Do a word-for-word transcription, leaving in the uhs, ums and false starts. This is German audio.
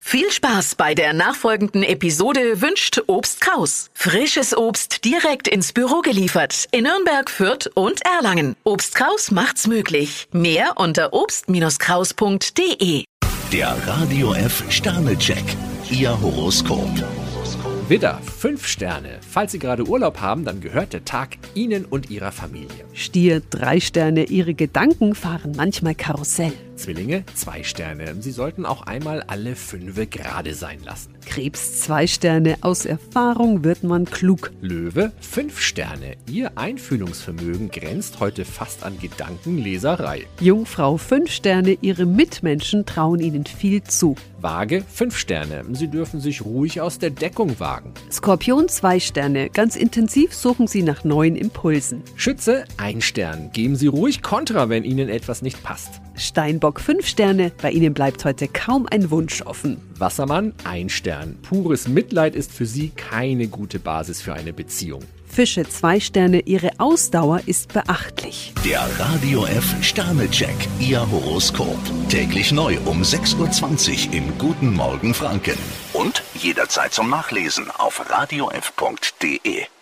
Viel Spaß bei der nachfolgenden Episode wünscht Obst Kraus. Frisches Obst direkt ins Büro geliefert in Nürnberg, Fürth und Erlangen. Obst Kraus macht's möglich. Mehr unter obst Kraus punkt de. Der Radio F Sternecheck. Ihr Horoskop. Widder, fünf Sterne. Falls Sie gerade Urlaub haben, dann gehört der Tag Ihnen und Ihrer Familie. Stier, drei Sterne. Ihre Gedanken fahren manchmal Karussell. Zwillinge, zwei Sterne. Sie sollten auch einmal alle Fünfe gerade sein lassen. Krebs, zwei Sterne. Aus Erfahrung wird man klug. Löwe, fünf Sterne. Ihr Einfühlungsvermögen grenzt heute fast an Gedankenleserei. Jungfrau, fünf Sterne. Ihre Mitmenschen trauen Ihnen viel zu. Waage, fünf Sterne. Sie dürfen sich ruhig aus der Deckung wagen. Skorpion, zwei Sterne. Ganz intensiv suchen Sie nach neuen Impulsen. Schütze, ein Stern. Geben Sie ruhig Kontra, wenn Ihnen etwas nicht passt. Steinbock, fünf Sterne. Bei Ihnen bleibt heute kaum ein Wunsch offen. Wassermann, ein Stern. Pures Mitleid ist für Sie keine gute Basis für eine Beziehung. Fische, zwei Sterne. Ihre Ausdauer ist beachtlich. Der Radio F Sternecheck. Ihr Horoskop. Täglich neu um sechs Uhr zwanzig im Guten Morgen Franken. Und jederzeit zum Nachlesen auf radio f punkt de.